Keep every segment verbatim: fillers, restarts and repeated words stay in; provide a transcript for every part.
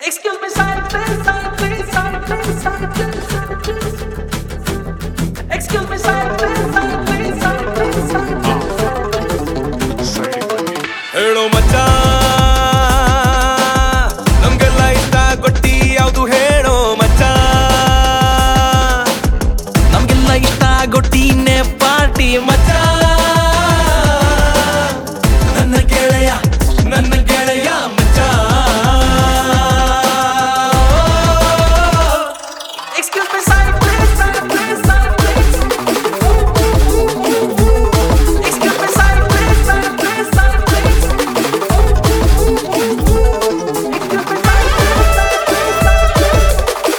Excuse me, side please, side please, side please, side please, side please. Excuse me, side please, side please, side please, side please. ಹೇಳೋ ಮಚ್ಚ ನಮ್ಗೆಲ್ಲ ಇಷ್ಟ ಗೊತ್ತಿ ಯಾವುದು ಹೇಳೋ ಮಚ್ಚ ನಮ್ಗೆಲ್ಲ ಇಷ್ಟ ಗೊತ್ತಿನೇ ಪಾರ್ಟಿ ಮಚ್ಚ ನನ್ನ ಗೆಳೆಯ ನನ್ನ ಗೆಳೆಯ ಮಚ್ಚ Excuse me, side please, side please, side please. Excuse me, side please, side please, side please. Excuse me, side please, side please, side please.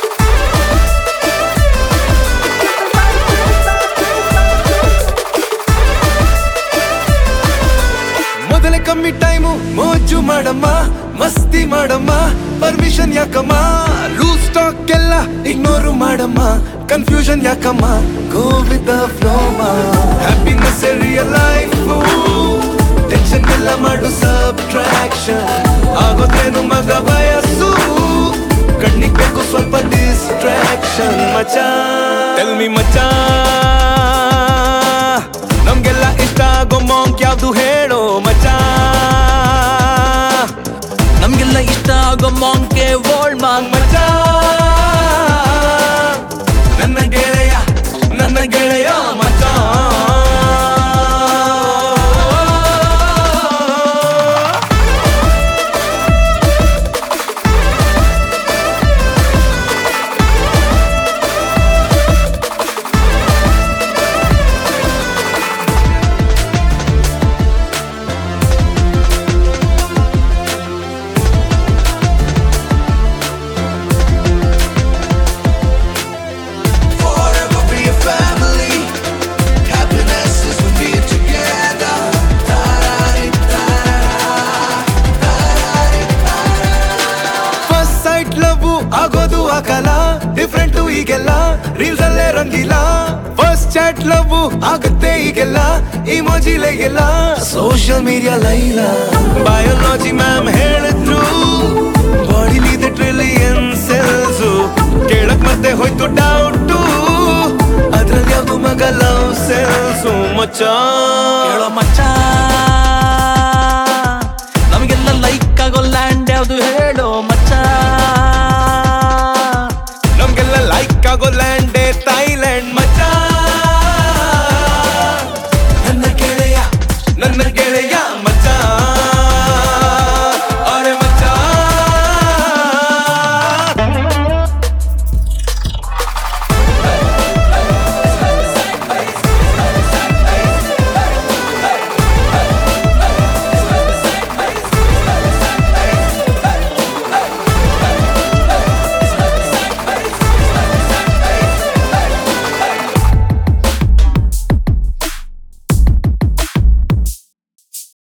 ಮೊದಲೇ ಕಮ್ಮಿ ಟೈಮು ಮೋಜು ಮಾಡಮ್ಮ ಮಸ್ತಿ ಮಾಡಮ್ಮ ಪರ್ಮಿಷನ್ ಯಾಕಮ್ಮ ಲೂಸ್ ಸ್ಟಾಕ್ ಎಲ್ಲ ಇಗ್ನೋರು ಮಾಡಮ್ಮ ಕನ್ಫ್ಯೂಷನ್ ಯಾಕಮ್ಮ go with the flow happiness real life tension ಎಲ್ಲ ಮಾಡು ಸಬ್ಟ್ರಾಕ್ಷನ್ ಆಗೋದೇನು ಮಗ ವಯಸ್ಸು ಕಣ್ಣಿಗೆ ಬೇಕು ಸ್ವಲ್ಪ ಡಿಸ್ಟ್ರಾಕ್ಷನ್ ಮಚ್ಚ ಟೆಲ್ ಮಿ ಮಚ್ಚ ನಮ್ಗೆಲ್ಲ ಇಷ್ಟ ಆಗೋ ಮಾಂಕ್ ಯಾವ್ದು ಹೇಳೋ ಮಚ್ಚ ನಮ್ಗೆಲ್ಲ ಇಷ್ಟ ಆಗೋ ಮಾಂಕೆ ವರ್ಲ್ಡ್ ಮಾಂಕ್ ಮಚ್ಚ ನನ್ನ ಗೆಳೆಯ ನನ್ನ ಗೆಳೆಯ ಮಚ್ಚ ಆಗೋದು ಆಗಲ್ಲ ಡಿಫ್ರೆಂಟ್ ಈಗೆಲ್ಲ ರೀಲ್ಸ್ ಅಲ್ಲೇ ರಂಗಿಲ್ಲ ಫಸ್ಟ್ ಚಾಟ್ ಲವ್ ಆಗುತ್ತೆ ಈಗೆಲ್ಲ ಇಮೋಜಿಲೆ ಎಲ್ಲ ಸೋಷಿಯಲ್ ಮೀಡಿಯಾ ಲೈಲ ಬಯೋಲಾಜಿ ಮ್ಯಾಮ್ ಹೇಳಿದ್ರು ಬಾಡಿಲಿದೆ ಟ್ರಿಲಿಯನ್ ಸೆಲ್ಸ್ ಕೇಳಕ್ ಮತ್ತೆ ಹೋಯ್ತು ಡೌಟು ಅದ್ರಲ್ಲಿ ಯಾವ್ದು ಮಗ ಲವ್ ಸೆಲ್ಸು ಮಚ್ಚ ಹೇಳೋ ಮಚ್ಚ